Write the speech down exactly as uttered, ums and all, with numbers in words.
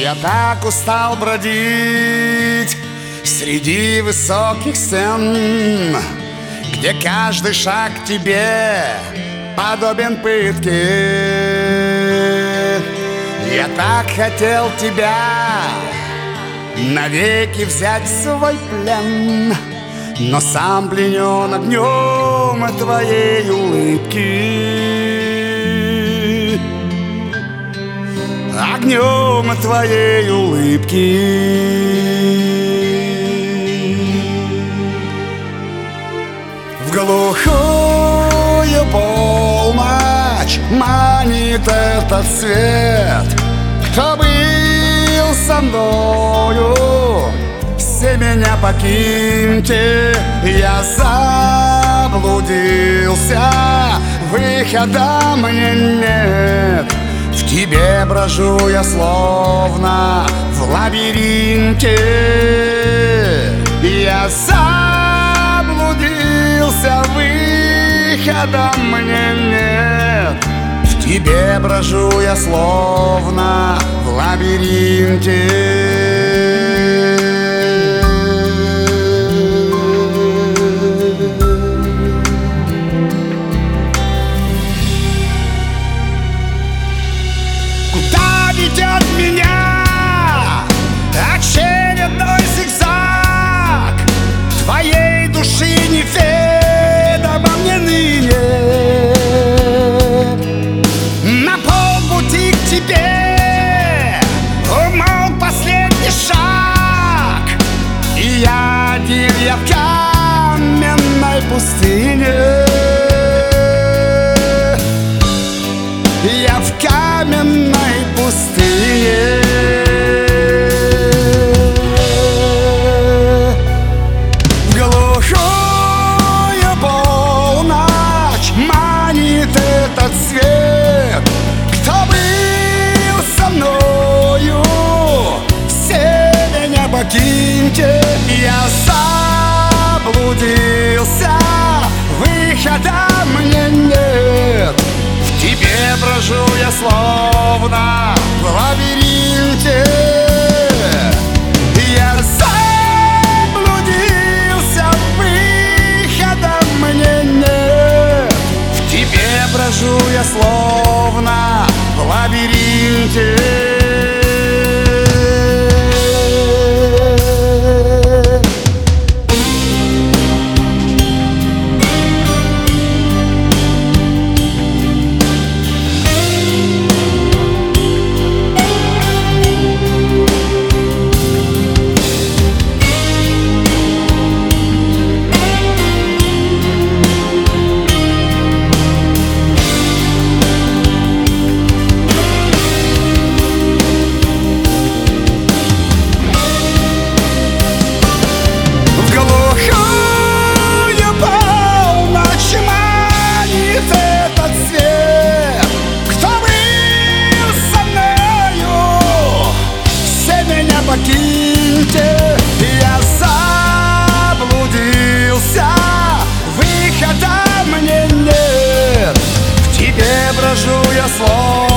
Я так устал бродить среди высоких стен, где каждый шаг тебе подобен пытке. Я так хотел тебя навеки взять в свой плен, но сам пленен огнем твоей улыбки. Огнем твоей улыбки. В глухую полночь манит этот свет. Кто был со мною, все меня покиньте. Я заблудился, выхода мне нет. В тебе брожу я словно в лабиринте. Я заблудился, выхода мне нет. В тебе брожу я словно в лабиринте. Ведет меня очередной зигзаг твоей души неведомо мне ныне. На полпути к тебе умолк последний шаг, и я один я в каменной пустыне. Я в каменной пустыне. В глухую полночь манит этот свет. Кто был со мною, все меня покиньте. Я заблудился, выхода мне нет. В тебе брожу я словно в лабиринте. Я заблудился, выхода мне нет. В тебе брожу я словно в лабиринте. Покиньте, я заблудился, выхода мне нет. В тебе брожу я словно